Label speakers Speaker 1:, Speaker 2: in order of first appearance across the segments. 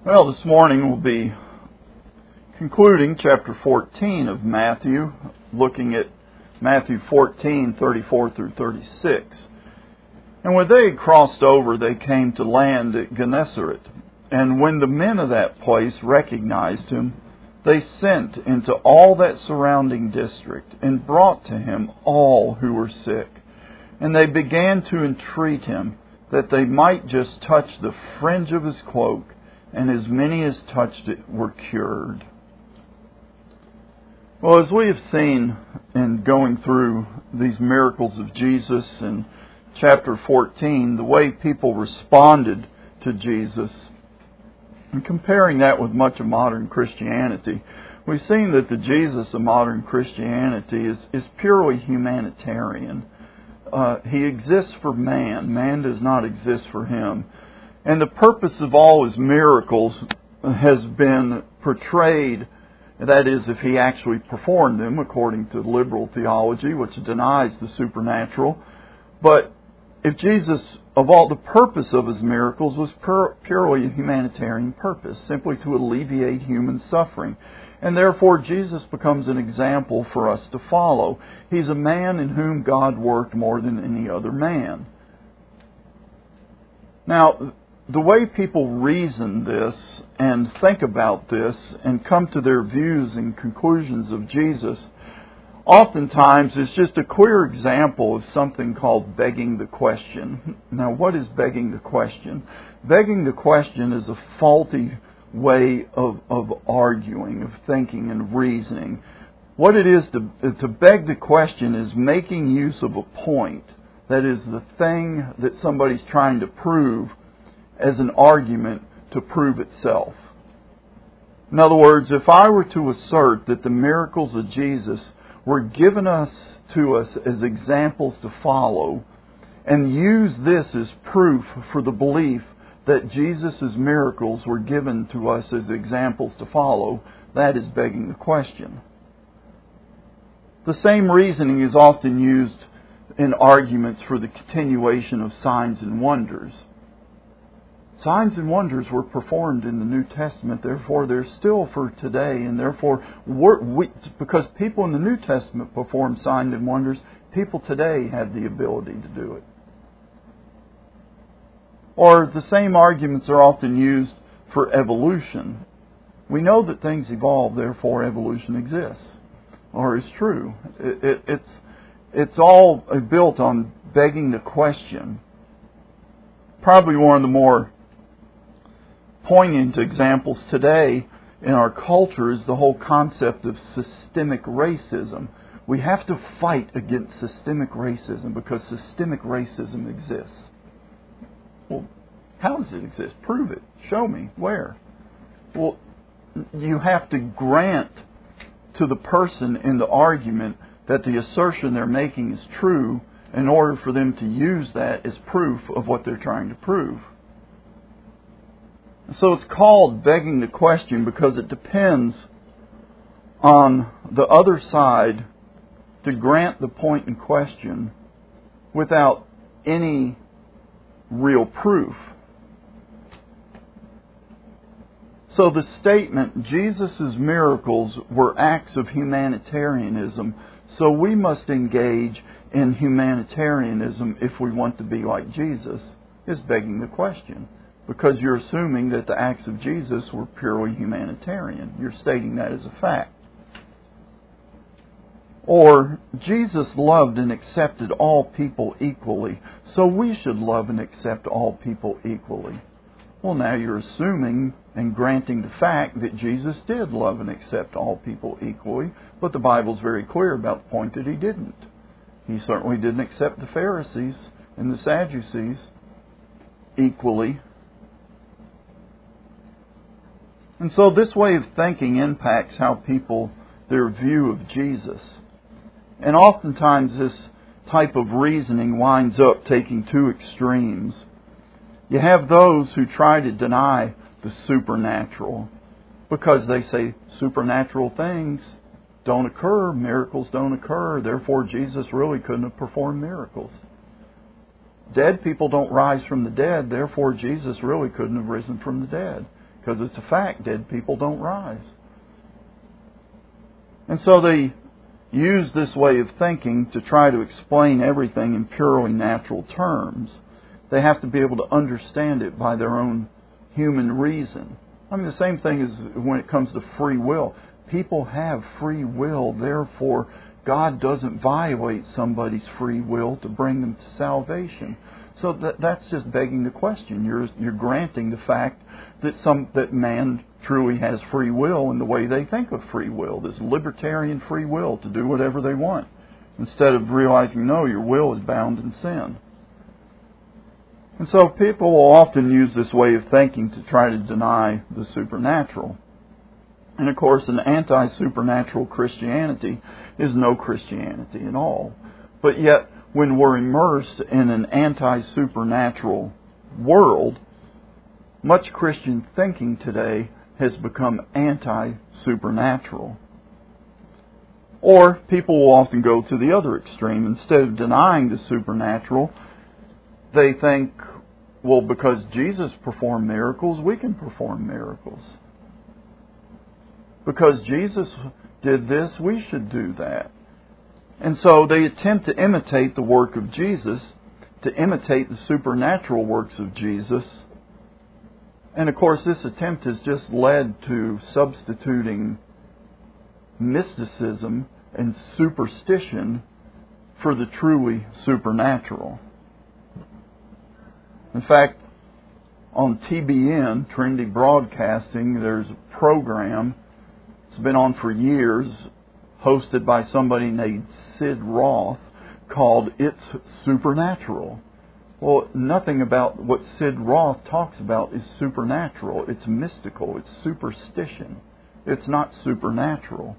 Speaker 1: Well, this morning we'll be concluding chapter 14 of Matthew, looking at Matthew 14:34 through 36. And when they had crossed over, they came to land at Gennesaret. And when the men of that place recognized him, they sent into all that surrounding district and brought to him all who were sick. And they began to entreat him that they might just touch the fringe of his cloak, and as many as touched it were cured. Well, as we have seen in going through these miracles of Jesus in chapter 14, the way people responded to Jesus, and comparing that with much of modern Christianity, we've seen that the Jesus of modern Christianity is purely humanitarian. He exists for man. Man does not exist for him. And the purpose of all his miracles has been portrayed, that is, if he actually performed them, according to liberal theology, which denies the supernatural. But if Jesus, of all the purpose of his miracles, was purely a humanitarian purpose, simply to alleviate human suffering. And therefore Jesus becomes an example for us to follow. He's a man in whom God worked more than any other man. Now, the way people reason this and think about this and come to their views and conclusions of Jesus oftentimes is just a clear example of something called begging the question. Now, what is begging the question? Begging the question is a faulty way of arguing, of thinking and reasoning. What it is to beg the question is making use of a point, that is, the thing that somebody's trying to prove, as an argument to prove itself. In other words, if I were to assert that the miracles of Jesus were given to us as examples to follow, and use this as proof for the belief that Jesus' miracles were given to us as examples to follow, that is begging the question. The same reasoning is often used in arguments for the continuation of signs and wonders. Signs and wonders were performed in the New Testament, therefore they're still for today, and therefore, because people in the New Testament performed signs and wonders, people today have the ability to do it. Or the same arguments are often used for evolution. We know that things evolve, therefore evolution exists, or is true. It's all built on begging the question. Probably one of the more poignant examples today in our culture is the whole concept of systemic racism. We have to fight against systemic racism because systemic racism exists. Well, how does it exist? Prove it. Show me. Where? Well, you have to grant to the person in the argument that the assertion they're making is true in order for them to use that as proof of what they're trying to prove. So it's called begging the question because it depends on the other side to grant the point in question without any real proof. So the statement, Jesus' miracles were acts of humanitarianism, so we must engage in humanitarianism if we want to be like Jesus, is begging the question. Because you're assuming that the acts of Jesus were purely humanitarian. You're stating that as a fact. Or, Jesus loved and accepted all people equally, so we should love and accept all people equally. Well, now you're assuming and granting the fact that Jesus did love and accept all people equally, but the Bible's very clear about the point that He didn't. He certainly didn't accept the Pharisees and the Sadducees equally. And so this way of thinking impacts how people, their view of Jesus. And oftentimes this type of reasoning winds up taking two extremes. You have those who try to deny the supernatural because they say supernatural things don't occur, miracles don't occur, therefore Jesus really couldn't have performed miracles. Dead people don't rise from the dead, therefore Jesus really couldn't have risen from the dead. because it's a fact, dead people don't rise. And so they use this way of thinking to try to explain everything in purely natural terms. They have to be able to understand it by their own human reason. I mean, the same thing is when it comes to free will. People have free will, therefore God doesn't violate somebody's free will to bring them to salvation. So that's just begging the question. You're granting the fact that man truly has free will in the way they think of free will, this libertarian free will to do whatever they want, instead of realizing, no, your will is bound in sin. And so people will often use this way of thinking to try to deny the supernatural. And of course, an anti-supernatural Christianity is no Christianity at all. But yet, when we're immersed in an anti-supernatural world, much Christian thinking today has become anti-supernatural. Or people will often go to the other extreme. Instead of denying the supernatural, they think, well, because Jesus performed miracles, we can perform miracles. Because Jesus did this, we should do that. And so they attempt to imitate the work of Jesus, to imitate the supernatural works of Jesus. And of course, this attempt has just led to substituting mysticism and superstition for the truly supernatural. In fact, on TBN, Trinity Broadcasting, there's a program. It's been on for years, hosted by somebody named Sid Roth, called It's Supernatural. Well, nothing about what Sid Roth talks about is supernatural. It's mystical. It's superstition. It's not supernatural.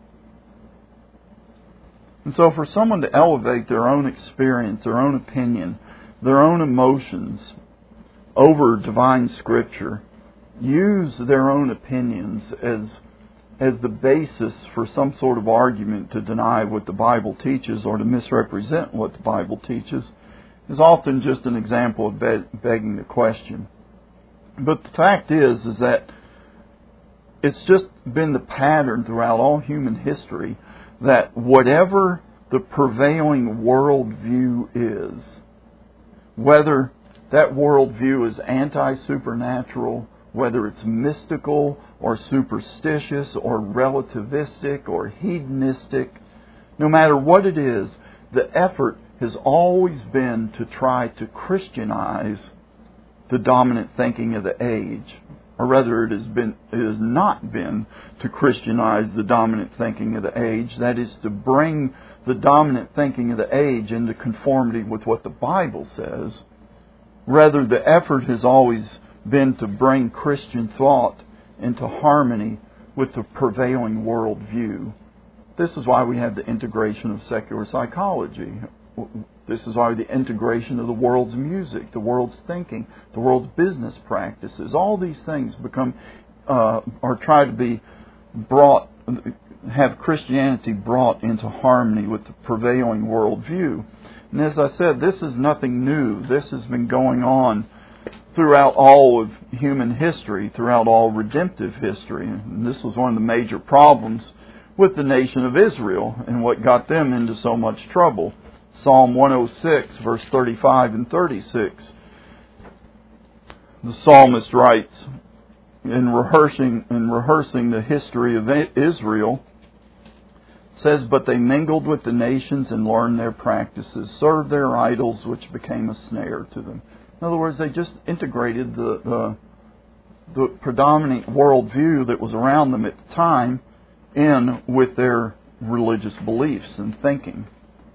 Speaker 1: And so for someone to elevate their own experience, their own opinion, their own emotions over divine Scripture, use their own opinions as the basis for some sort of argument to deny what the Bible teaches or to misrepresent what the Bible teaches, is often just an example of begging the question. But the fact is that it's just been the pattern throughout all human history that whatever the prevailing worldview is, whether that worldview is anti-supernatural, whether it's mystical or superstitious or relativistic or hedonistic, no matter what it is, the effort has always been to try to Christianize the dominant thinking of the age. Or rather, it has not been to Christianize the dominant thinking of the age. That is, to bring the dominant thinking of the age into conformity with what the Bible says. Rather, the effort has always been to bring Christian thought into harmony with the prevailing worldview. This is why we have the integration of secular psychology. This is why the integration of the world's music, the world's thinking, the world's business practices. All these things become or try to be brought, have Christianity brought into harmony with the prevailing worldview. And as I said, this is nothing new. This has been going on throughout all of human history, throughout all redemptive history. And this was one of the major problems with the nation of Israel and what got them into so much trouble. Psalm 106, verse 35 and 36. The psalmist writes, in rehearsing the history of Israel, says, "But they mingled with the nations and learned their practices, served their idols, which became a snare to them." In other words, they just integrated the predominant worldview that was around them at the time in with their religious beliefs and thinking.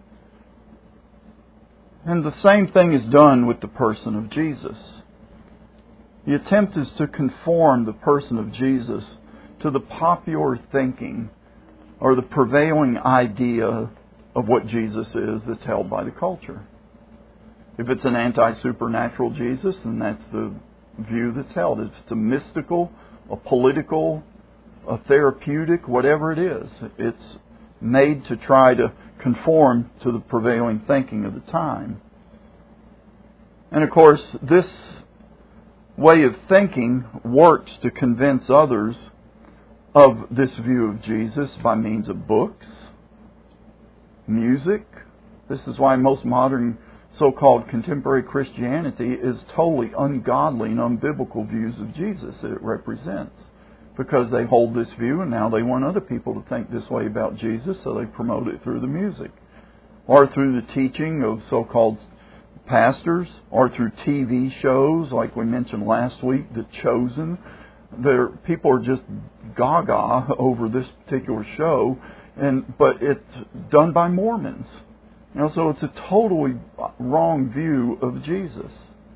Speaker 1: And the same thing is done with the person of Jesus. The attempt is to conform the person of Jesus to the popular thinking or the prevailing idea of what Jesus is that's held by the culture. If it's an anti-supernatural Jesus, then that's the view that's held. If it's a mystical, a political, a therapeutic, whatever it is, it's made to try to conform to the prevailing thinking of the time. And of course, this way of thinking works to convince others of this view of Jesus by means of books, music. This is why most modern so-called contemporary Christianity is totally ungodly and unbiblical views of Jesus that it represents. Because they hold this view and now they want other people to think this way about Jesus, so they promote it through the music. Or through the teaching of so-called pastors, or through TV shows like we mentioned last week, The Chosen. People are just gaga over this particular show, but it's done by Mormons. So it's a totally wrong view of Jesus.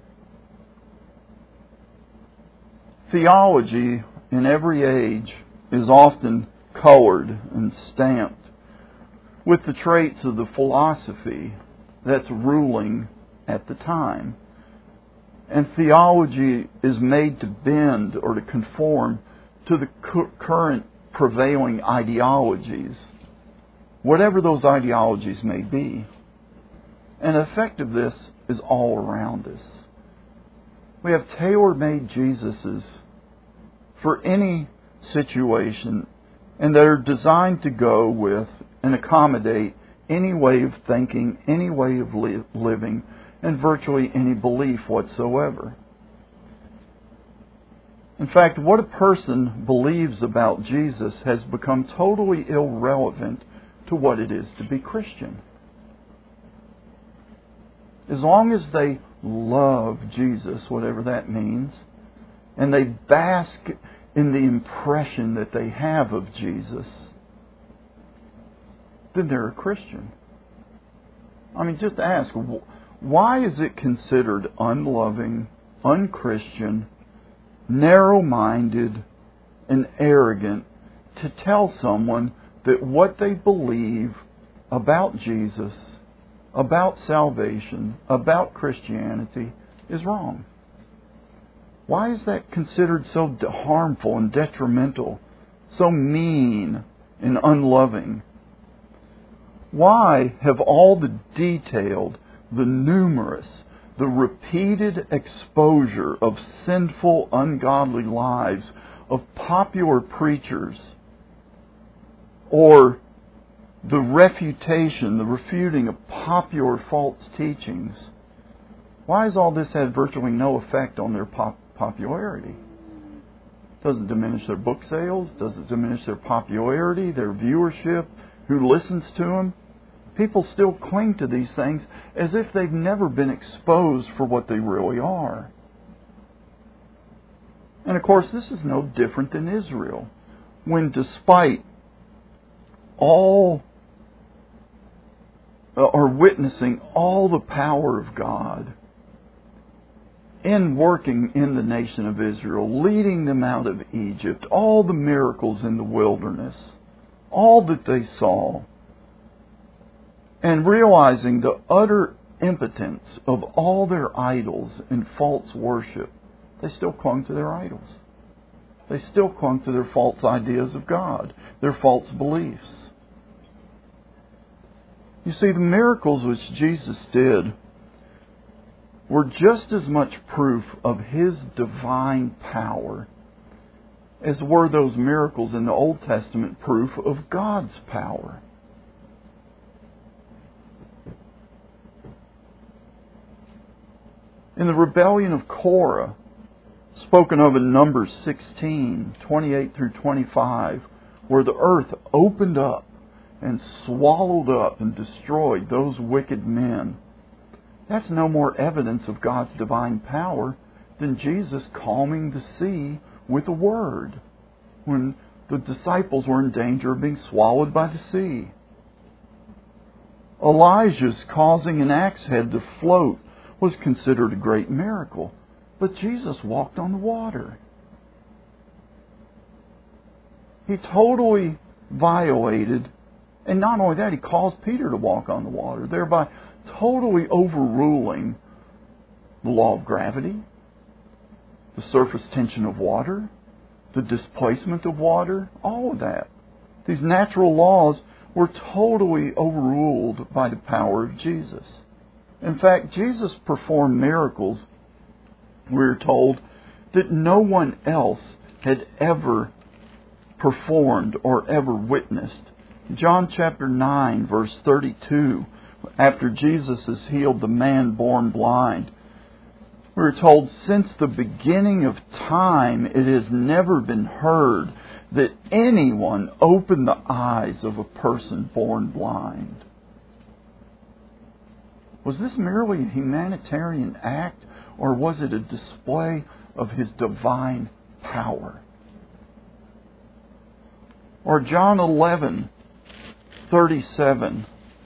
Speaker 1: Theology in every age is often colored and stamped with the traits of the philosophy that's ruling at the time. And theology is made to bend or to conform to the current prevailing ideologies, whatever those ideologies may be. And the effect of this is all around us. We have tailor-made Jesuses for any situation, and that are designed to go with and accommodate any way of thinking, any way of living, and virtually any belief whatsoever. In fact, what a person believes about Jesus has become totally irrelevant to what it is to be Christian. As long as they love Jesus, whatever that means, and they bask in the impression that they have of Jesus, then they're a Christian. I mean, just ask, why is it considered unloving, unchristian, narrow-minded, and arrogant to tell someone that what they believe about Jesus, about salvation, about Christianity is wrong? Why is that considered so harmful and detrimental, so mean and unloving? Why have all the detailed, the numerous, the repeated exposure of sinful, ungodly lives of popular preachers, or the refutation, the refuting of popular false teachings, why has all this had virtually no effect on their popularity? Doesn't diminish their book sales, doesn't diminish their popularity, their viewership, who listens to them. People still cling to these things as if they've never been exposed for what they really are. And of course, this is no different than Israel, when despite all, or witnessing all the power of God in working in the nation of Israel, leading them out of Egypt, all the miracles in the wilderness, all that they saw, and realizing the utter impotence of all their idols and false worship, they still clung to their idols. They still clung to their false ideas of God, their false beliefs. You see, the miracles which Jesus did were just as much proof of His divine power as were those miracles in the Old Testament proof of God's power. In the rebellion of Korah, spoken of in Numbers 16, 28 through 25, where the earth opened up and swallowed up and destroyed those wicked men, that's no more evidence of God's divine power than Jesus calming the sea with a word when the disciples were in danger of being swallowed by the sea. Elijah's causing an axe head to float was considered a great miracle, but Jesus walked on the water. He totally violated, and not only that, He caused Peter to walk on the water, thereby totally overruling the law of gravity, the surface tension of water, the displacement of water, all of that. These natural laws were totally overruled by the power of Jesus. In fact, Jesus performed miracles, we're told, that no one else had ever performed or ever witnessed. John chapter 9, verse 32, after Jesus has healed the man born blind, we're told, since the beginning of time, it has never been heard that anyone opened the eyes of a person born blind. Was this merely a humanitarian act, or was it a display of His divine power? Or John 11:37.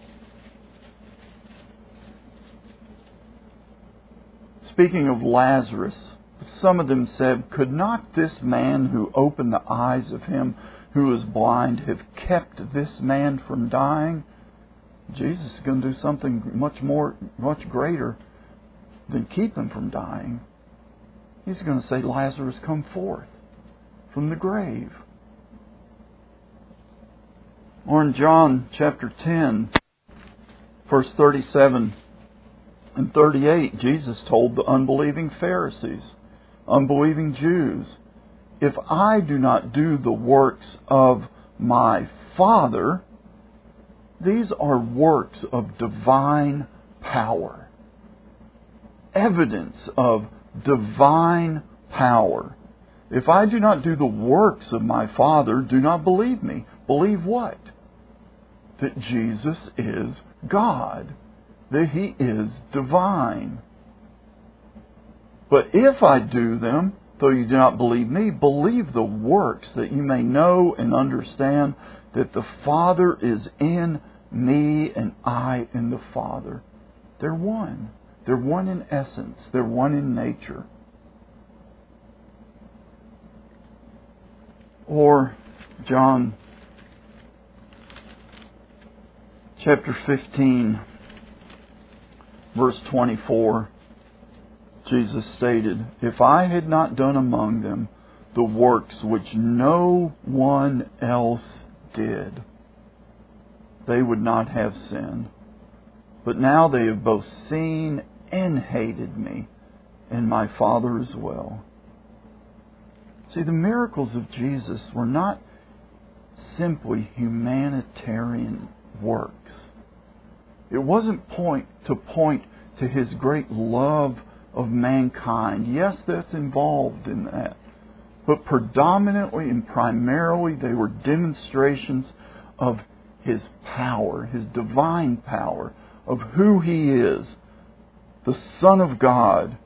Speaker 1: Speaking of Lazarus, some of them said, could not this man who opened the eyes of him who was blind have kept this man from dying? Jesus is going to do something much greater than keep him from dying. He's going to say, Lazarus, come forth from the grave. Or in John chapter 10, verse 37 and 38, Jesus told the unbelieving Pharisees, unbelieving Jews, if I do not do the works of my Father, these are works of divine power. Evidence of divine power. If I do not do the works of my Father, do not believe me. Believe what? That Jesus is God. That He is divine. But if I do them, though you do not believe me, believe the works, that you may know and understand that the Father is in me and I in the Father. They're one. They're one in essence. They're one in nature. Or John chapter 15, verse 24, Jesus stated, if I had not done among them the works which no one else did, they would not have sinned. But now they have both seen and hated me, and my Father as well. See, the miracles of Jesus were not simply humanitarian works. It wasn't to point to His great love of mankind. Yes, that's involved in that. But predominantly and primarily they were demonstrations of His power, His divine power, of who He is, the Son of God.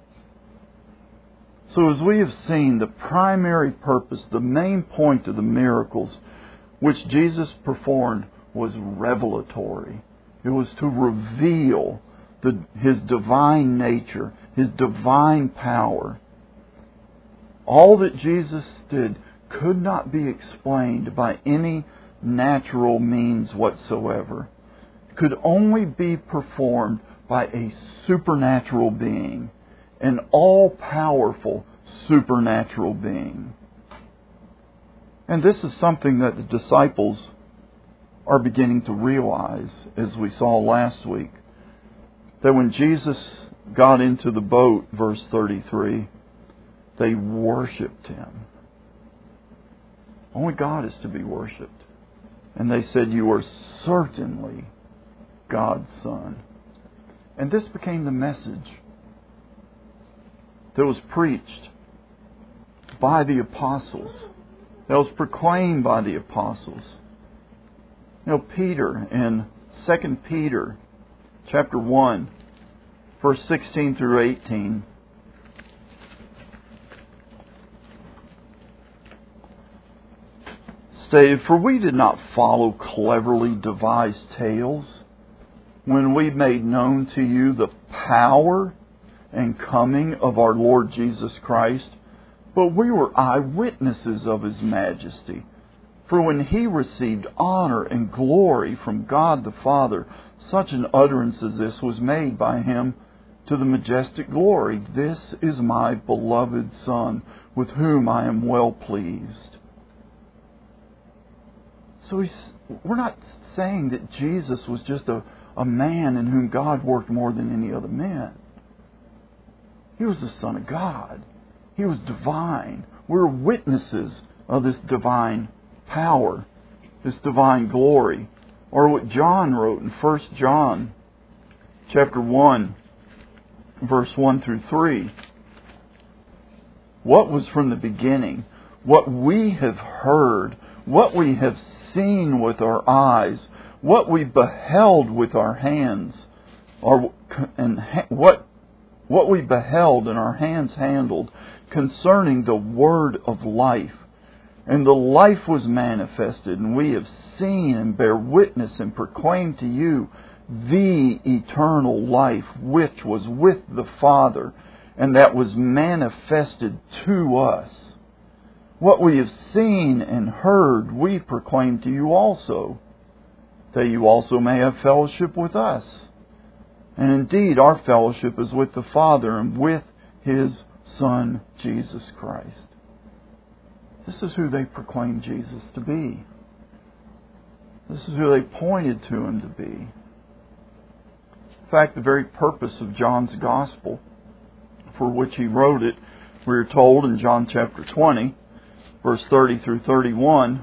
Speaker 1: So as we have seen, the primary purpose, the main point of the miracles which Jesus performed was revelatory. It was to reveal His divine nature, His divine power. All that Jesus did could not be explained by any natural means whatsoever. It could only be performed by a supernatural being, an all-powerful supernatural being. And this is something that the disciples are beginning to realize, as we saw last week, that when Jesus got into the boat, verse 33, they worshipped Him. Only God is to be worshipped. And they said, you are certainly God's Son. And this became the message that was preached by the apostles, that was proclaimed by the apostles. You know, Peter in 2 Peter chapter 1, verse 16 through 18, stated, for we did not follow cleverly devised tales when we made known to you the power and coming of our Lord Jesus Christ, but we were eyewitnesses of His majesty. For when He received honor and glory from God the Father, such an utterance as this was made by Him to the majestic glory, this is my beloved Son, with whom I am well pleased. So we're not saying that Jesus was just a man in whom God worked more than any other man. He was the Son of God. He was divine. We're witnesses of this divine power, this divine glory. Or what John wrote in 1 John chapter 1, verse 1 through 3. What was from the beginning, what we have heard, what we have seen with our eyes, what we beheld with our hands, what we beheld and our hands handled, concerning the word of life. And the life was manifested, and we have seen and bear witness and proclaim to you the eternal life which was with the Father, and that was manifested to us. What we have seen and heard we proclaim to you also, that you also may have fellowship with us. And indeed our fellowship is with the Father and with His Son, Jesus Christ. This is who they proclaimed Jesus to be. This is who they pointed to Him to be. In fact, the very purpose of John's Gospel, for which he wrote it, we are told in John chapter 20, verse 30 through 31,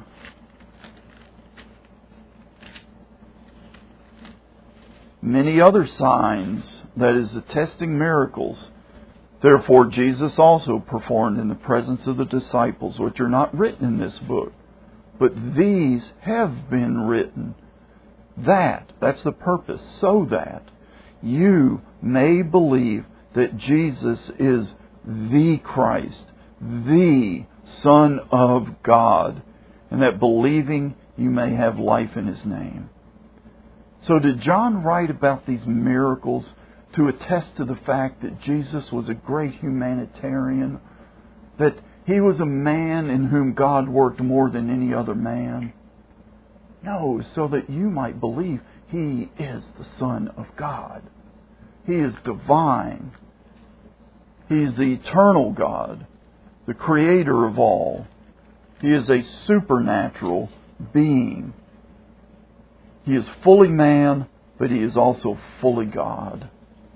Speaker 1: many other signs, that is, attesting miracles, therefore Jesus also performed in the presence of the disciples, which are not written in this book. But these have been written. That's the purpose, so that you may believe that Jesus is the Christ, the Son of God, and that believing you may have life in His name. So did John write about these miracles to attest to the fact that Jesus was a great humanitarian, that He was a man in whom God worked more than any other man? No, so that you might believe He is the Son of God. He is divine. He is the eternal God, the Creator of all. He is a supernatural being. He is fully man, but He is also fully God.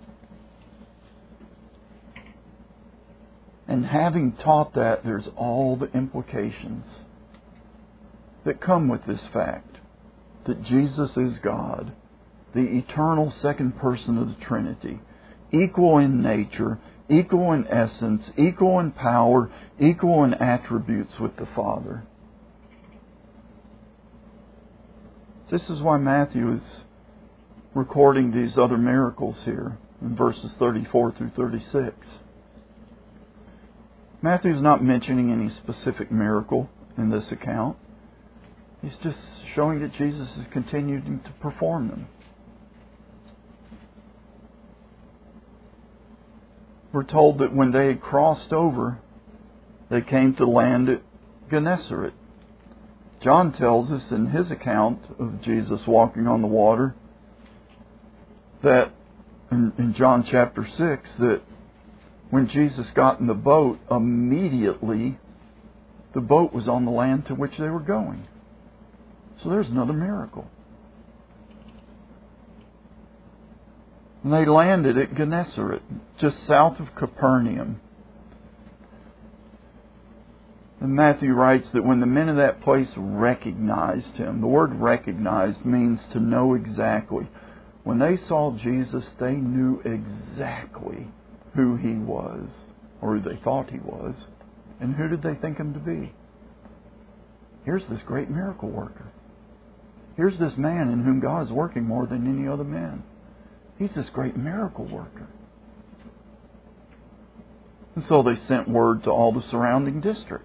Speaker 1: And having taught that, there's all the implications that come with this fact, that Jesus is God, the eternal second person of the Trinity, equal in nature, equal in essence, equal in power, equal in attributes with the Father. This is why Matthew is recording these other miracles here in verses 34 through 36. Matthew's not mentioning any specific miracle in this account. He's just showing that Jesus is continuing to perform them. We're told that when they had crossed over, they came to land at Gennesaret. John tells us in his account of Jesus walking on the water that in John chapter 6 that when Jesus got in the boat, immediately the boat was on the land to which they were going. So there's another miracle. And they landed at Gennesaret, just south of Capernaum. And Matthew writes that when the men of that place recognized Him, the word recognized means to know exactly. When they saw Jesus, they knew exactly who He was, or who they thought He was. And who did they think Him to be? Here's this great miracle worker. Here's this man in whom God is working more than any other man. He's this great miracle worker. And so they sent word to all the surrounding district.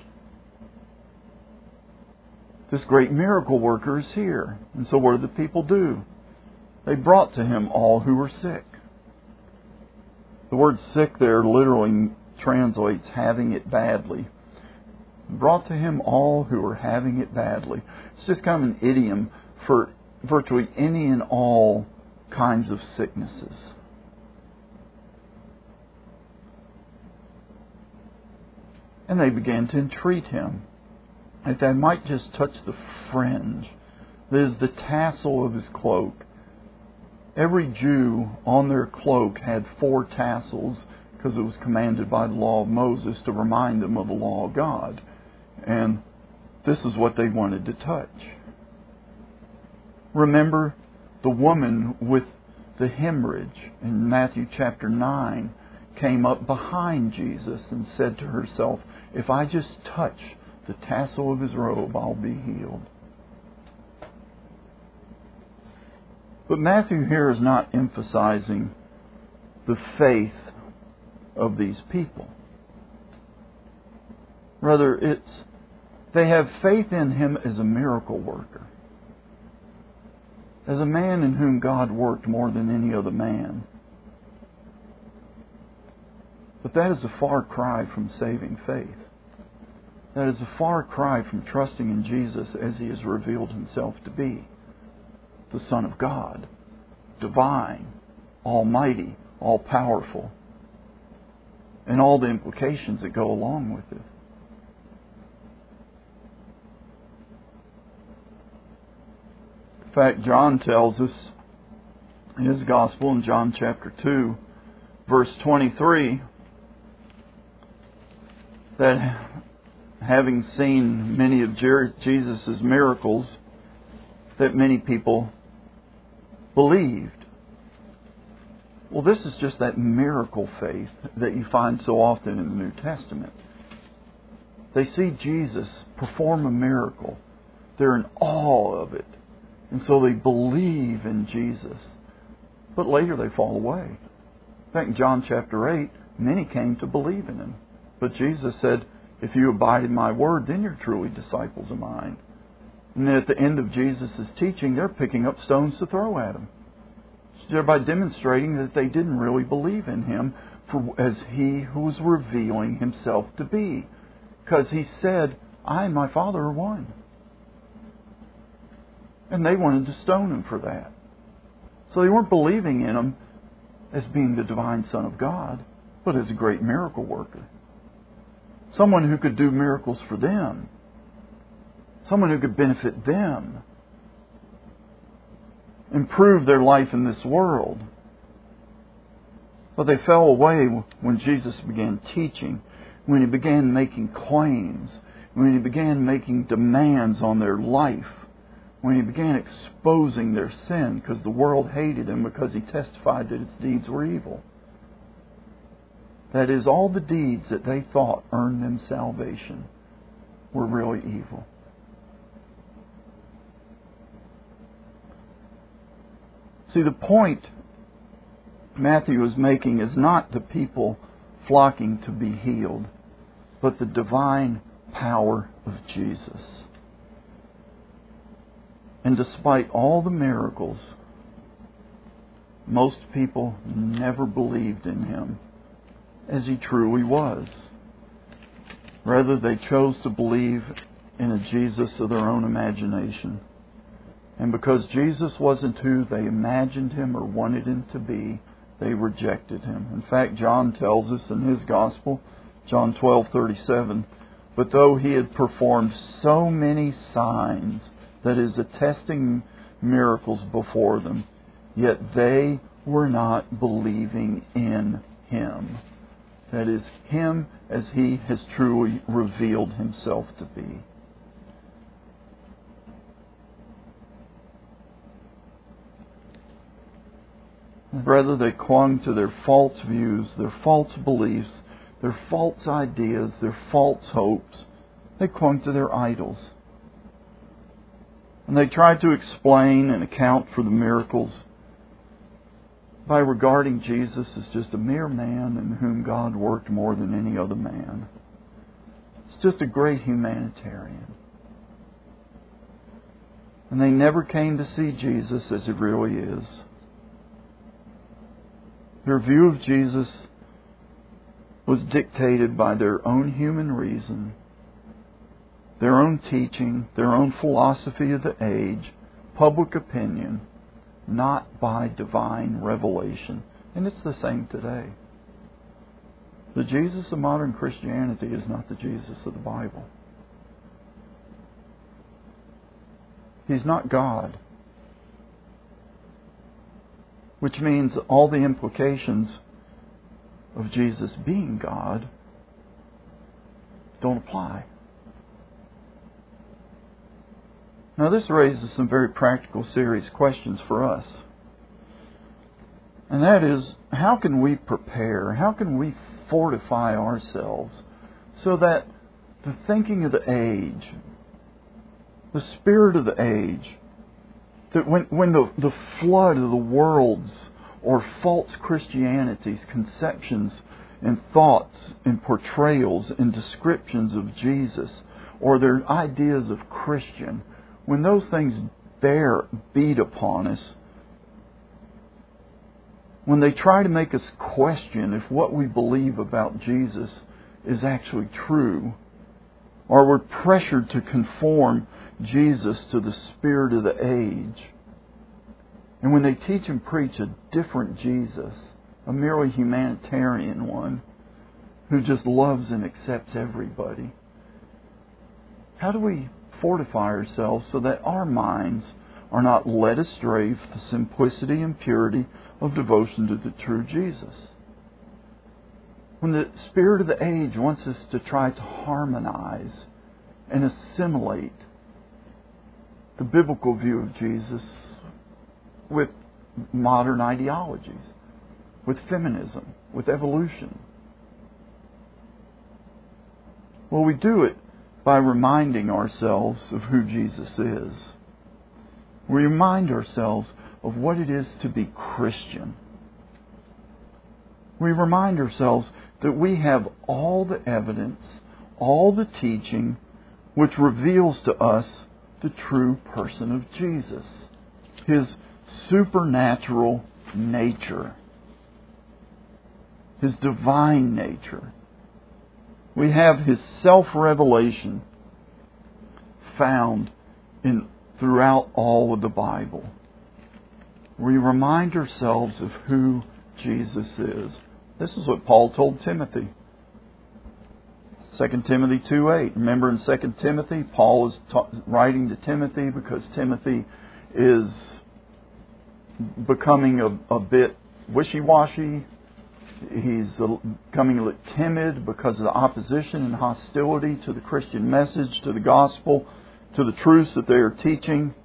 Speaker 1: This great miracle worker is here. And so what did the people do? They brought to Him all who were sick. The word sick there literally translates having it badly. Brought to Him all who were having it badly. It's just kind of an idiom for virtually any and all kinds of sicknesses. And they began to entreat Him that they might just touch the fringe, that is the tassel of His cloak. Every Jew on their cloak had 4 tassels because it was commanded by the law of Moses to remind them of the law of God. And this is what they wanted to touch. Remember the woman with the hemorrhage in Matthew chapter 9 came up behind Jesus and said to herself, if I just touch the tassel of His robe, I'll be healed. But Matthew here is not emphasizing the faith of these people. Rather, they have faith in Him as a miracle worker, as a man in whom God worked more than any other man. But that is a far cry from saving faith. That is a far cry from trusting in Jesus as He has revealed Himself to be. The Son of God, divine, almighty, all-powerful, and all the implications that go along with it. In fact, John tells us in his Gospel in John chapter 2, verse 23, that having seen many of Jesus' miracles, that many people believed. Well, this is just that miracle faith that you find so often in the New Testament. They see Jesus perform a miracle. They're in awe of it. And so they believe in Jesus. But later they fall away. In fact, in John chapter 8, many came to believe in Him. But Jesus said, if you abide in my word, then you're truly disciples of mine. And then at the end of Jesus' teaching, they're picking up stones to throw at Him, thereby demonstrating that they didn't really believe in Him as He who was revealing Himself to be. Because He said, I and my Father are one. And they wanted to stone Him for that. So they weren't believing in Him as being the divine Son of God, but as a great miracle worker. Someone who could do miracles for them. Someone who could benefit them. Improve their life in this world. But they fell away when Jesus began teaching, when He began making claims, when He began making demands on their life, when He began exposing their sin, because the world hated Him because He testified that its deeds were evil. That is, all the deeds that they thought earned them salvation were really evil. See, the point Matthew is making is not the people flocking to be healed, but the divine power of Jesus. And despite all the miracles, most people never believed in Him as He truly was. Rather, they chose to believe in a Jesus of their own imagination. And because Jesus wasn't who they imagined Him or wanted Him to be, they rejected Him. In fact, John tells us in his Gospel, John 12:37, but though He had performed so many signs, that is, attesting miracles before them, yet they were not believing in Him. That is, Him as He has truly revealed Himself to be. Rather, they clung to their false views, their false beliefs, their false ideas, their false hopes. They clung to their idols. And they tried to explain and account for the miracles by regarding Jesus as just a mere man in whom God worked more than any other man. It's just a great humanitarian. And they never came to see Jesus as He really is. Their view of Jesus was dictated by their own human reason, their own teaching, their own philosophy of the age, public opinion, not by divine revelation. And it's the same today. The Jesus of modern Christianity is not the Jesus of the Bible. He's not God. Which means all the implications of Jesus being God don't apply. Now this raises some very practical, serious questions for us. And that is, how can we prepare, how can we fortify ourselves so that the thinking of the age, the spirit of the age, that when the flood of the world's or false Christianity's conceptions and thoughts and portrayals and descriptions of Jesus or their ideas of Christian, when those things beat upon us, when they try to make us question if what we believe about Jesus is actually true, or we're pressured to conform Jesus to the spirit of the age, and when they teach and preach a different Jesus, a merely humanitarian one, who just loves and accepts everybody, how do we fortify ourselves so that our minds are not led astray for the simplicity and purity of devotion to the true Jesus? When the spirit of the age wants us to try to harmonize and assimilate the biblical view of Jesus with modern ideologies, with feminism, with evolution. Well, we do it by reminding ourselves of who Jesus is. We remind ourselves of what it is to be Christian. We remind ourselves that we have all the evidence, all the teaching, which reveals to us the true person of Jesus, His supernatural nature, His divine nature. We have His self-revelation found throughout all of the Bible. We remind ourselves of who Jesus is. This is what Paul told Timothy. 2 Timothy 2:8. Remember in 2 Timothy, Paul is writing to Timothy because Timothy is becoming a bit wishy-washy. He's becoming a little timid because of the opposition and hostility to the Christian message, to the gospel, to the truths that they are teaching.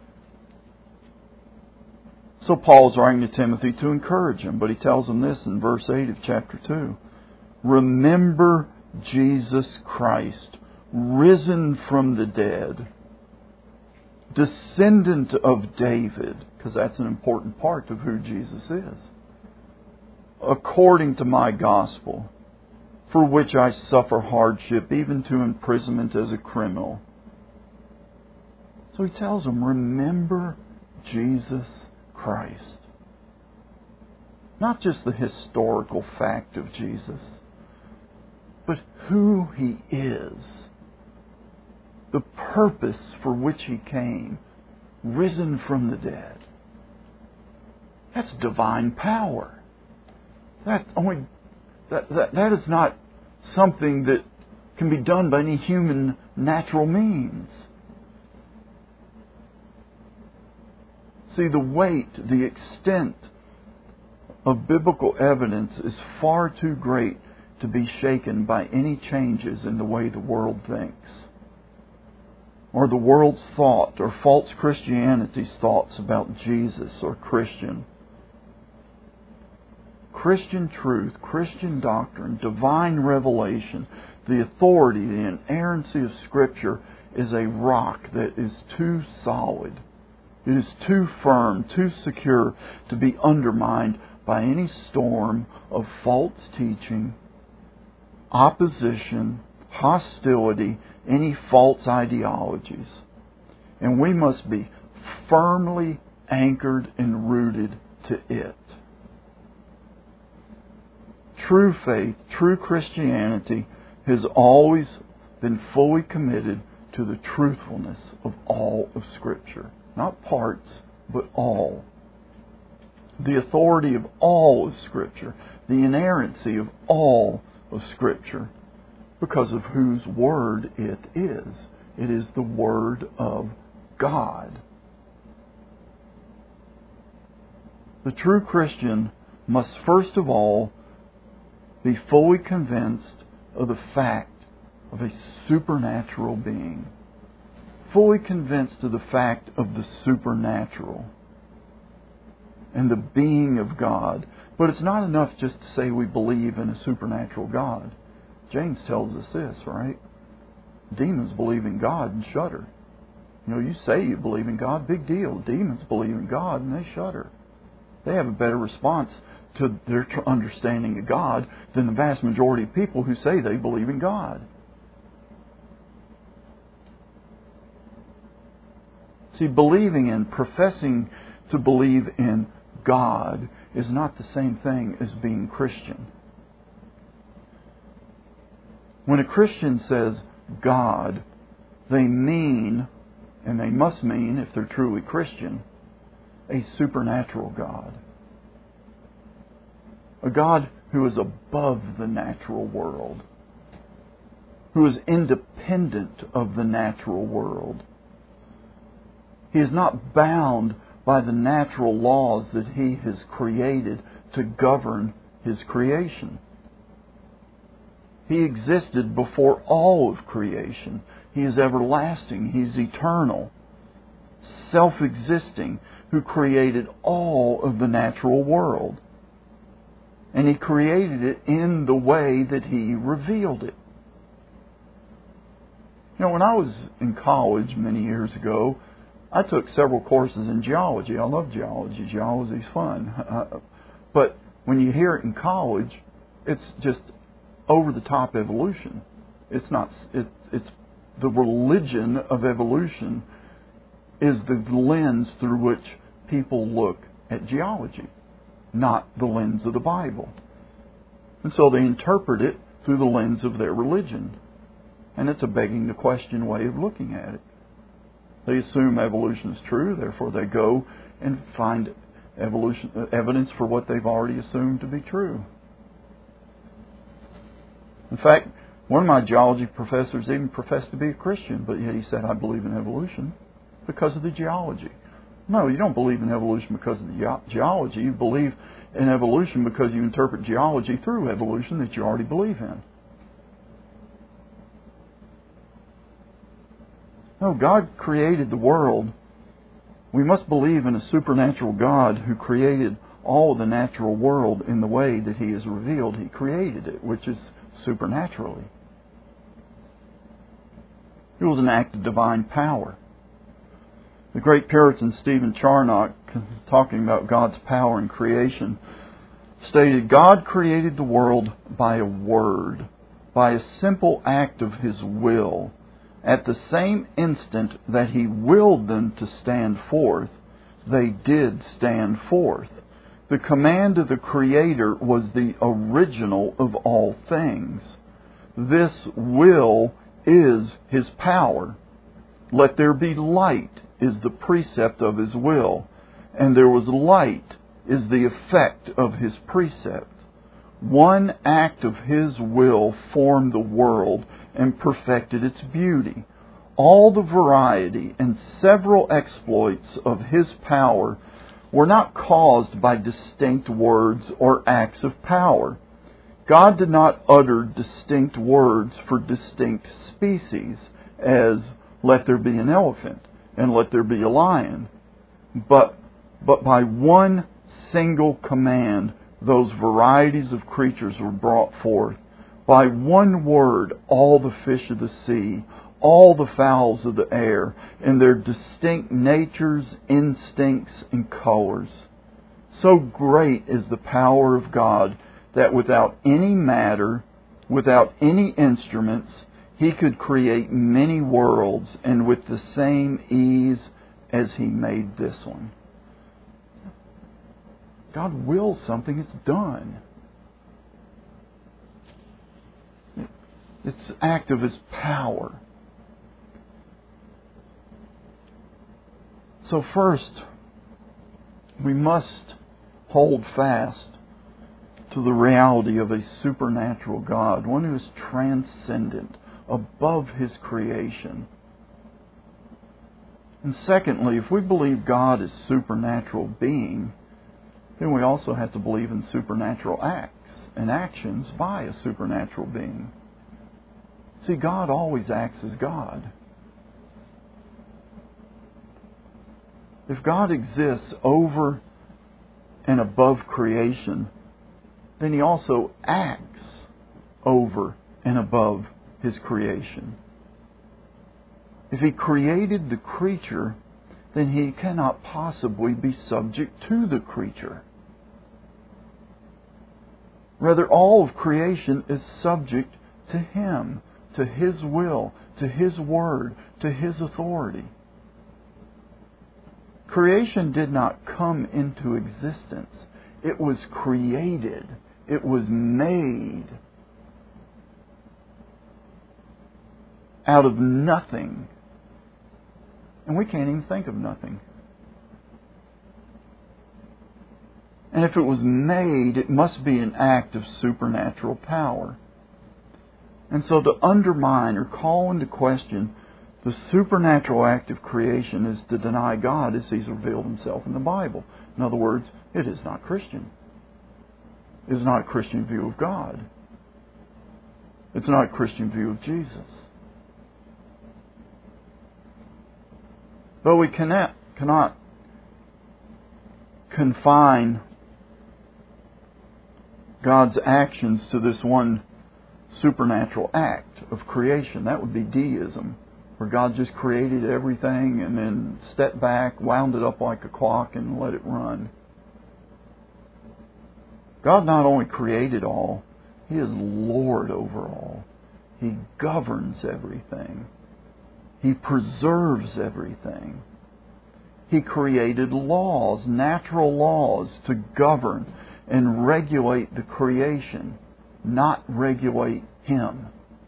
Speaker 1: So Paul's writing to Timothy to encourage him, but he tells him this in verse 8 of chapter 2. Remember Jesus Christ, risen from the dead, descendant of David, because that's an important part of who Jesus is, according to my gospel, for which I suffer hardship, even to imprisonment as a criminal. So he tells them, remember Jesus Christ. Not just the historical fact of Jesus, but who He is. The purpose for which He came, risen from the dead. That's divine power. That is not something that can be done by any human natural means. See, the weight, the extent of biblical evidence is far too great to be shaken by any changes in the way the world thinks, or the world's thought, or false Christianity's thoughts about Jesus or Christian. Christian truth, Christian doctrine, divine revelation, the authority, the inerrancy of Scripture is a rock that is too solid. It is too firm, too secure to be undermined by any storm of false teaching, opposition, hostility, any false ideologies. And we must be firmly anchored and rooted to it. True faith, true Christianity has always been fully committed to the truthfulness of all of Scripture. Not parts, but all. The authority of all of Scripture. The inerrancy of all of Scripture. Because of whose Word it is. It is the Word of God. The true Christian must first of all be fully convinced of the fact of a supernatural being. Fully convinced of the fact of the supernatural and the being of God. But it's not enough just to say we believe in a supernatural God. James tells us this, right? Demons believe in God and shudder. You say you believe in God, big deal. Demons believe in God and they shudder. They have a better response to their understanding of God than the vast majority of people who say they believe in God. See, believing in, professing to believe in God is not the same thing as being Christian. When a Christian says God, they mean, and they must mean, if they're truly Christian, a supernatural God. A God who is above the natural world, who is independent of the natural world. He is not bound by the natural laws that He has created to govern His creation. He existed before all of creation. He is everlasting. He is eternal, self-existing, who created all of the natural world. And He created it in the way that He revealed it. When I was in college many years ago, I took several courses in geology. I love geology. Geology is fun. But when you hear it in college, it's just over-the-top evolution. It's not. It's the religion of evolution is the lens through which people look at geology, not the lens of the Bible. And so they interpret it through the lens of their religion. And it's a begging the question way of looking at it. They assume evolution is true, therefore they go and find evidence for what they've already assumed to be true. In fact, one of my geology professors even professed to be a Christian, but yet he said, I believe in evolution because of the geology. No, you don't believe in evolution because of the geology. You believe in evolution because you interpret geology through evolution that you already believe in. No, God created the world. We must believe in a supernatural God who created all the natural world in the way that He has revealed. He created it, which is supernaturally. It was an act of divine power. The great Puritan Stephen Charnock, talking about God's power in creation, stated, God created the world by a word, by a simple act of His will. At the same instant that He willed them to stand forth, they did stand forth. The command of the Creator was the original of all things. This will is His power. Let there be light is the precept of His will, and there was light is the effect of His precept. One act of His will formed the world and perfected its beauty. All the variety and several exploits of His power were not caused by distinct words or acts of power. God did not utter distinct words for distinct species, as let there be an elephant and let there be a lion. But by one single command, those varieties of creatures were brought forth. By one word, all the fish of the sea, all the fowls of the air, and their distinct natures, instincts, and colors. So great is the power of God that without any matter, without any instruments, He could create many worlds, and with the same ease as He made this one. God wills something, it's done. It's an act of His power. So first, we must hold fast to the reality of a supernatural God, one who is transcendent, above His creation. And secondly, if we believe God is supernatural being, then we also have to believe in supernatural acts. and actions by a supernatural being. See, God always acts as God. If God exists over and above creation, then He also acts over and above His creation. If He created the creature, then He cannot possibly be subject to the creature. Rather, all of creation is subject to Him, to His will, to His word, to His authority. Creation did not come into existence. It was created. It was made out of nothing. And we can't even think of nothing. And if it was made, it must be an act of supernatural power. And so to undermine or call into question the supernatural act of creation is to deny God as He's revealed Himself in the Bible. In other words, it is not Christian. It is not a Christian view of God. It's not a Christian view of Jesus. But we cannot confine God's actions to this one supernatural act of creation. That would be deism, where God just created everything and then stepped back, wound it up like a clock, and let it run. God not only created all, He is Lord over all. He governs everything. He preserves everything. He created laws, natural laws, to govern and regulate the creation, not regulate Him.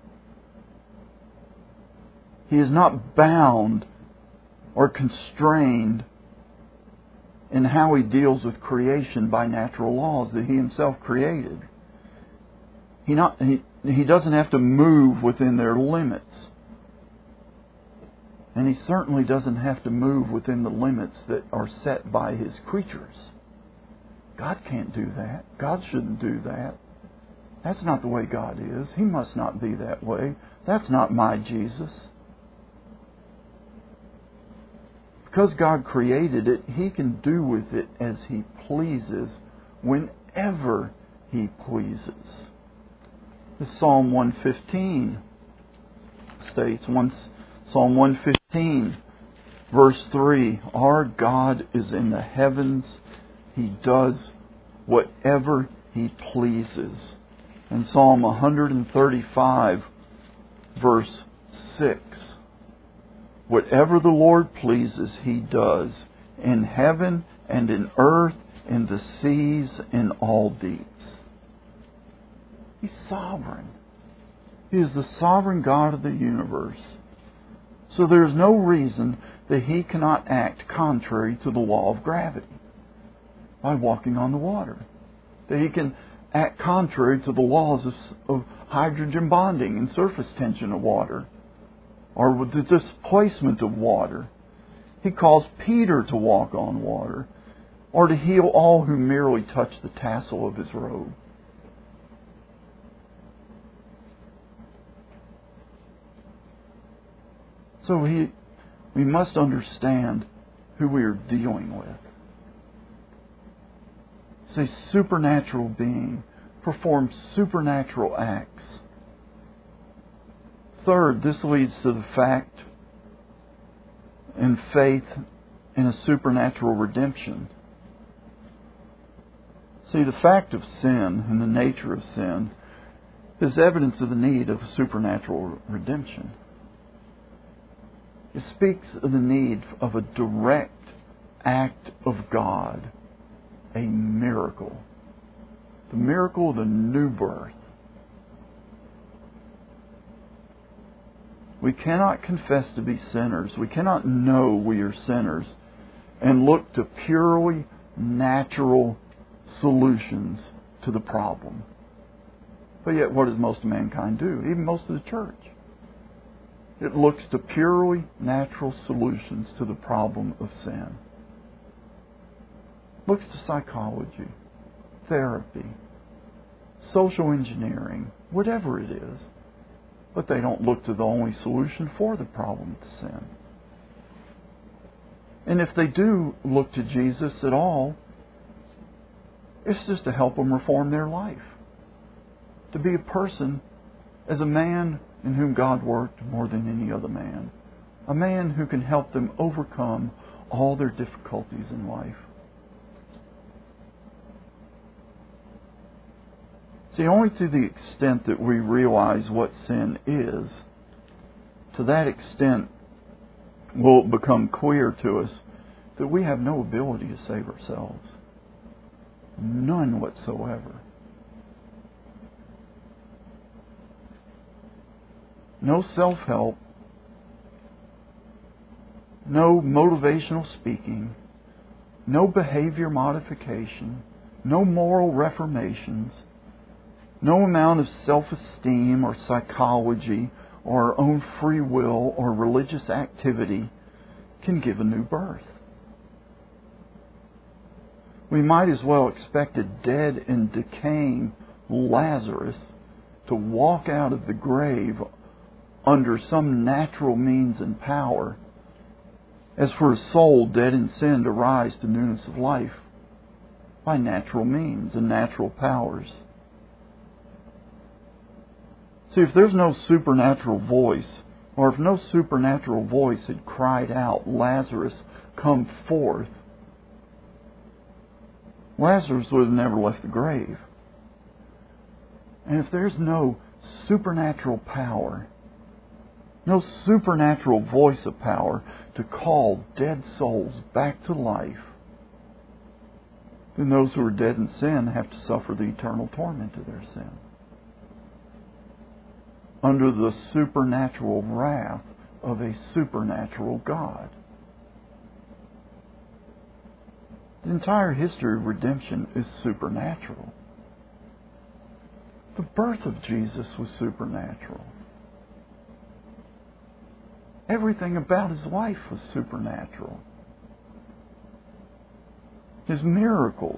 Speaker 1: He is not bound or constrained in how He deals with creation by natural laws that He Himself created. He doesn't have to move within their limits. And He certainly doesn't have to move within the limits that are set by His creatures. God can't do that. God shouldn't do that. That's not the way God is. He must not be that way. That's not my Jesus. Because God created it, He can do with it as He pleases, whenever He pleases. This Psalm 115 states, Psalm 115, verse 3, Our God is in the heavens. He does whatever He pleases. And Psalm 135, verse 6, Whatever the Lord pleases, He does, in heaven and in earth, in the seas, in all deeps. He's sovereign. He is the sovereign God of the universe. So there is no reason that He cannot act contrary to the law of gravity by walking on the water. That He can act contrary to the laws of hydrogen bonding and surface tension of water, or with the displacement of water. He calls Peter to walk on water, or to heal all who merely touch the tassel of His robe. So we must understand who we are dealing with. It's a supernatural being, performs supernatural acts. Third, this leads to the fact and faith in a supernatural redemption. See, the fact of sin and the nature of sin is evidence of the need of a supernatural redemption. It speaks of the need of a direct act of God, a miracle. The miracle of the new birth. We cannot confess to be sinners. We cannot know we are sinners and look to purely natural solutions to the problem. But yet, what does most of mankind do? Even most of the church. It looks to purely natural solutions to the problem of sin. Looks to psychology, therapy, social engineering, whatever it is. But they don't look to the only solution for the problem of sin. And if they do look to Jesus at all, it's just to help them reform their life. To be a person as a man in whom God worked more than any other man. A man who can help them overcome all their difficulties in life. See, only to the extent that we realize what sin is, to that extent will it become clear to us that we have no ability to save ourselves. None whatsoever. No self-help, no motivational speaking, no behavior modification, no moral reformations, no amount of self-esteem or psychology or our own free will or religious activity can give a new birth. We might as well expect a dead and decaying Lazarus to walk out of the grave under some natural means and power as for a soul dead in sin to rise to newness of life by natural means and natural powers. See, if there's no supernatural voice, or if no supernatural voice had cried out, "Lazarus, come forth," Lazarus would have never left the grave. And if there's no supernatural power, no supernatural voice of power to call dead souls back to life, then those who are dead in sin have to suffer the eternal torment of their sin, under the supernatural wrath of a supernatural God. The entire history of redemption is supernatural. The birth of Jesus was supernatural. Everything about His life was supernatural. His miracles,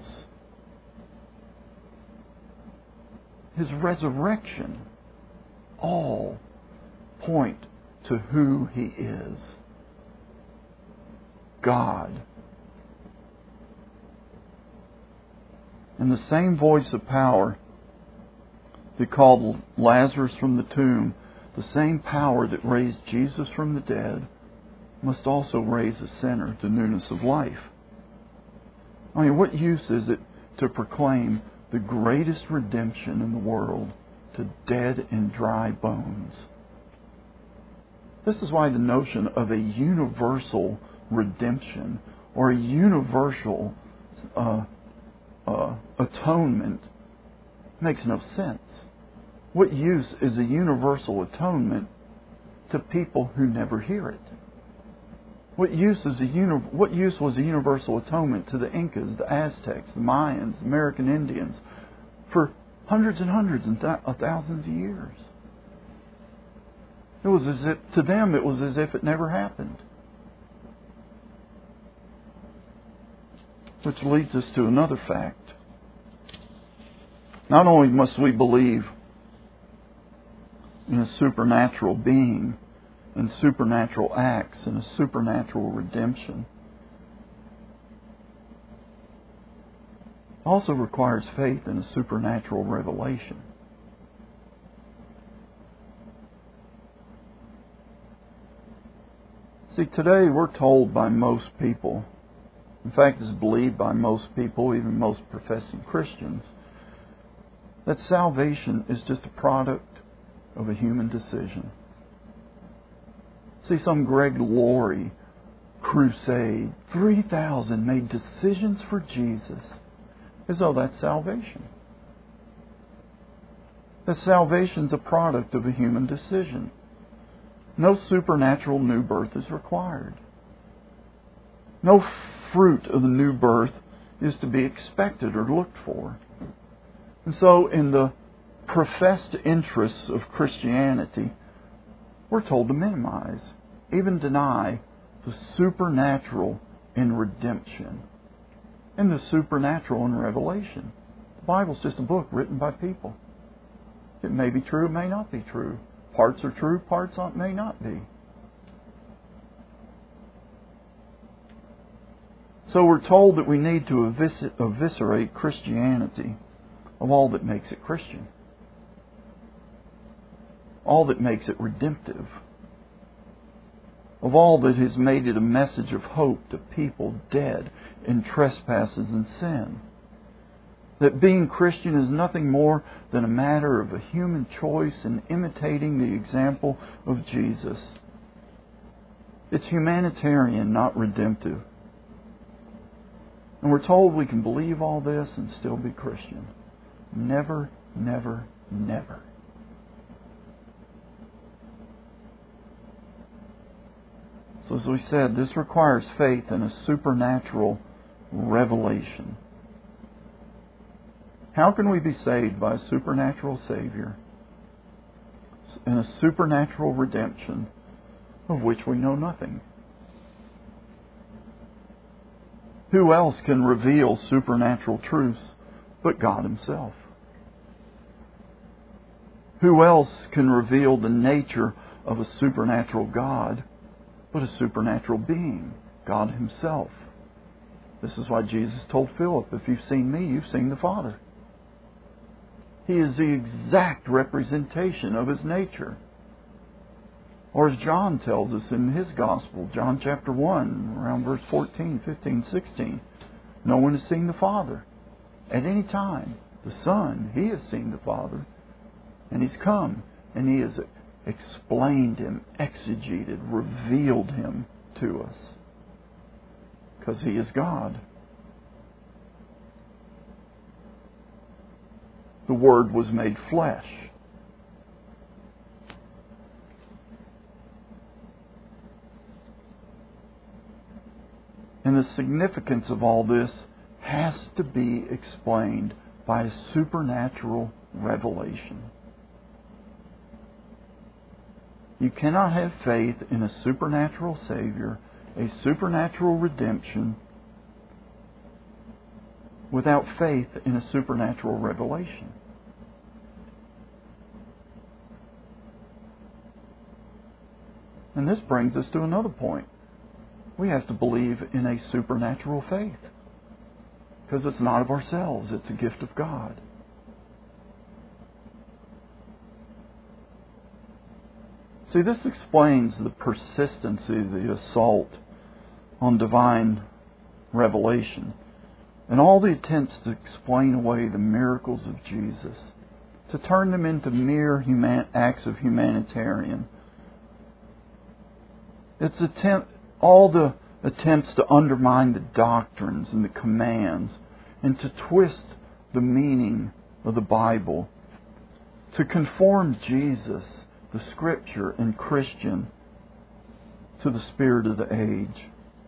Speaker 1: His resurrection, all point to who He is. God. And the same voice of power that called Lazarus from the tomb, the same power that raised Jesus from the dead, must also raise a sinner to newness of life. I mean, what use is it to proclaim the greatest redemption in the world to dead and dry bones? This is why the notion of a universal redemption or a universal atonement makes no sense. What use is a universal atonement to people who never hear it? What use was a universal atonement to the Incas, the Aztecs, the Mayans, the American Indians for hundreds and hundreds and thousands of years? It was as if, to them, it was as if it never happened. Which leads us to another fact. Not only must we believe in a supernatural being, in supernatural acts, and a supernatural redemption, it also requires faith in a supernatural revelation. See, today we're told by most people, in fact it's believed by most people, even most professing Christians, that salvation is just a product of a human decision. See, some Greg Laurie crusade, 3,000 made decisions for Jesus, as though that's salvation. That salvation's a product of a human decision. No supernatural new birth is required. No fruit of the new birth is to be expected or looked for. And so, in the professed interests of Christianity, we're told to minimize, even deny, the supernatural in redemption and the supernatural in revelation. Bible's just a book written by people. It may be true, it may not be true. Parts are true, parts may not be. So we're told that we need to eviscerate Christianity of all that makes it Christian. All that makes it redemptive. Of all that has made it a message of hope to people dead in trespasses and sin. That being Christian is nothing more than a matter of a human choice in imitating the example of Jesus. It's humanitarian, not redemptive. And we're told we can believe all this and still be Christian. Never, never, never. So as we said, this requires faith in a supernatural revelation. How can we be saved by a supernatural Savior and a supernatural redemption of which we know nothing? Who else can reveal supernatural truths but God Himself? Who else can reveal the nature of a supernatural God but a supernatural being, God Himself? This is why Jesus told Philip, if you've seen me, you've seen the Father. He is the exact representation of His nature. Or as John tells us in his Gospel, John chapter 1, around verse 14, 15, 16, no one has seen the Father at any time. The Son, He has seen the Father. And He's come and He has explained Him, exegeted, revealed Him to us. Because He is God. The Word was made flesh. And the significance of all this has to be explained by a supernatural revelation. You cannot have faith in a supernatural Savior, a supernatural redemption, without faith in a supernatural revelation. And this brings us to another point. We have to believe in a supernatural faith. Because it's not of ourselves, it's a gift of God. See, this explains the persistency, the assault on divine revelation, and all the attempts to explain away the miracles of Jesus, to turn them into mere acts of humanitarian. All the attempts to undermine the doctrines and the commands, and to twist the meaning of the Bible, to conform Jesus, the Scripture and Christian, to the spirit of the age.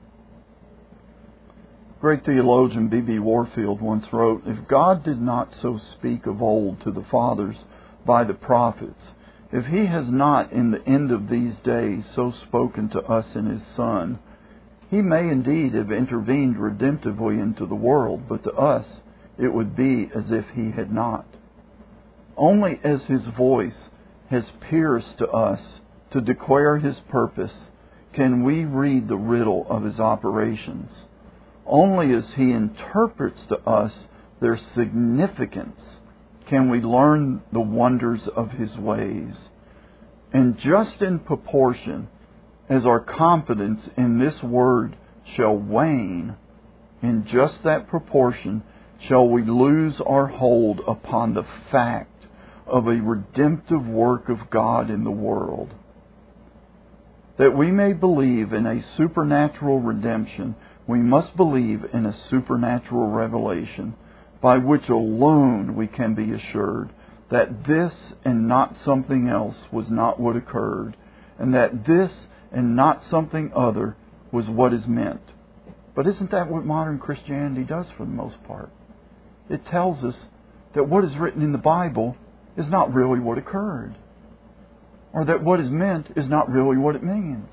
Speaker 1: Great theologian B.B. Warfield once wrote, "If God did not so speak of old to the fathers by the prophets, if He has not in the end of these days so spoken to us in His Son, He may indeed have intervened redemptively into the world, but to us it would be as if He had not. Only as His voice has pierced to us to declare His purpose can we read the riddle of His operations. Only as He interprets to us their significance can we learn the wonders of His ways. And just in proportion as our confidence in this Word shall wane, in just that proportion shall we lose our hold upon the fact of a redemptive work of God in the world. That we may believe in a supernatural redemption, we must believe in a supernatural revelation, by which alone we can be assured that this and not something else was not what occurred, and that this and not something other was what is meant." But isn't that what modern Christianity does for the most part? It tells us that what is written in the Bible is not really what occurred, or that what is meant is not really what it means.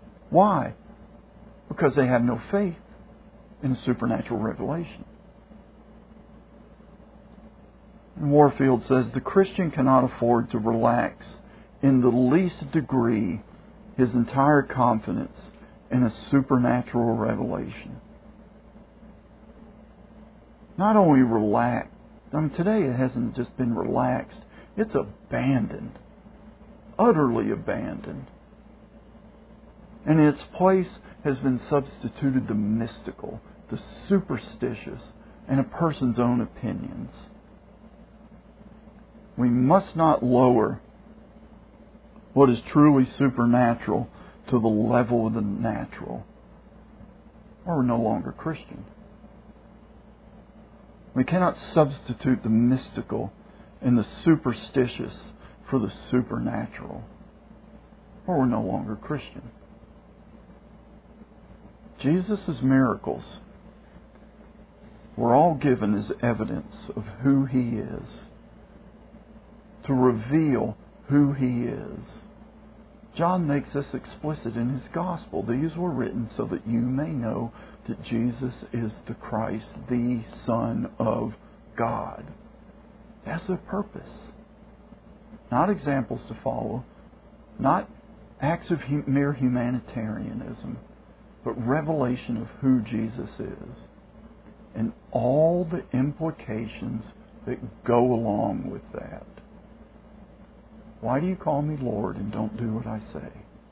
Speaker 1: Why? Because they have no faith in a supernatural revelation. Warfield says, the Christian cannot afford to relax in the least degree his entire confidence in a supernatural revelation. Not only relaxed, today it hasn't just been relaxed, it's abandoned. Utterly abandoned. And in its place has been substituted the mystical, the superstitious, and a person's own opinions. We must not lower what is truly supernatural to the level of the natural, or we're no longer Christian. We cannot substitute the mystical and the superstitious for the supernatural, or we're no longer Christian. Jesus' miracles were all given as evidence of who He is, to reveal who He is. John makes this explicit in his Gospel. These were written so that you may know that Jesus is the Christ, the Son of God. That's their purpose. Not examples to follow, not acts of mere humanitarianism, but revelation of who Jesus is and all the implications that go along with that. Why do you call me Lord and don't do what I say?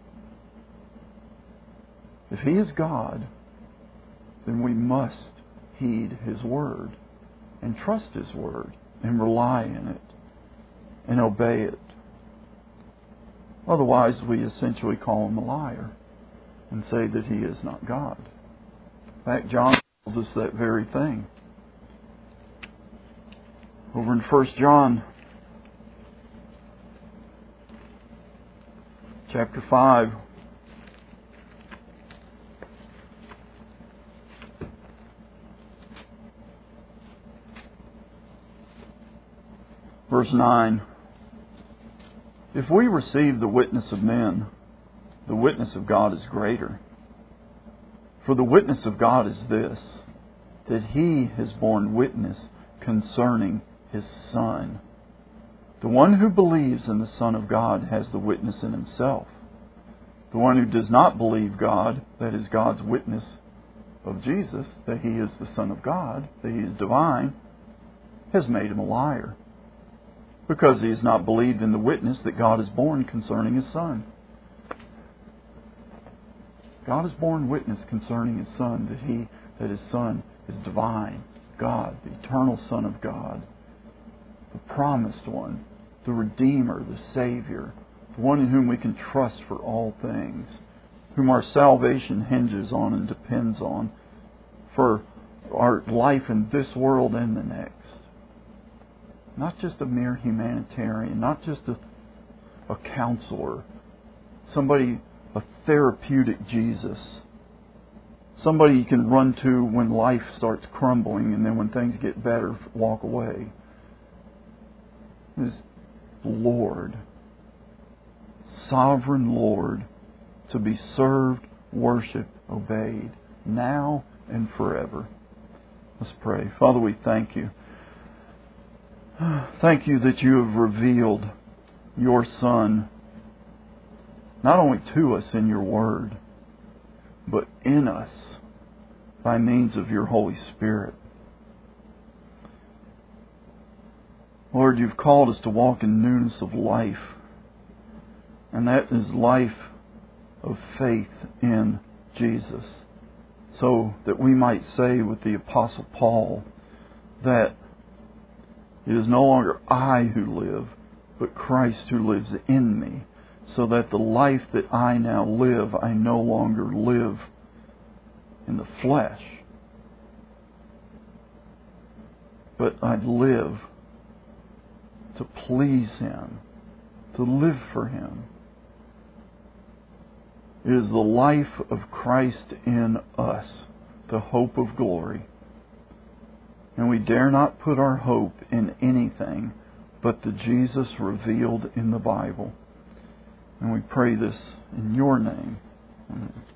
Speaker 1: If He is God, then we must heed His Word and trust His Word and rely in it and obey it. Otherwise, we essentially call Him a liar and say that He is not God. In fact, John tells us that very thing. Over in 1 John chapter 5, verse 9. If we receive the witness of men, the witness of God is greater. For the witness of God is this, that He has borne witness concerning His Son. The one who believes in the Son of God has the witness in himself. The one who does not believe God, that is God's witness of Jesus, that He is the Son of God, that He is divine, has made him a liar, because he has not believed in the witness that God has borne concerning His Son. God has borne witness concerning His Son that His Son is divine, God, the eternal Son of God, the promised one, the Redeemer, the Savior, the one in whom we can trust for all things, whom our salvation hinges on and depends on for our life in this world and the next. Not just a mere humanitarian, not just a counselor, somebody, a therapeutic Jesus, somebody you can run to when life starts crumbling and then when things get better, walk away. This Lord, sovereign Lord, to be served, worshipped, obeyed, now and forever. Let's pray. Father, we thank You. Thank You that You have revealed Your Son, not only to us in Your Word, but in us by means of Your Holy Spirit. Lord, You've called us to walk in newness of life, and that is life of faith in Jesus, so that we might say with the Apostle Paul that it is no longer I who live, but Christ who lives in me, so that the life that I now live, I no longer live in the flesh, but I live to please Him, to live for Him. It is the life of Christ in us, the hope of glory. And we dare not put our hope in anything but the Jesus revealed in the Bible. And we pray this in Your name. Amen.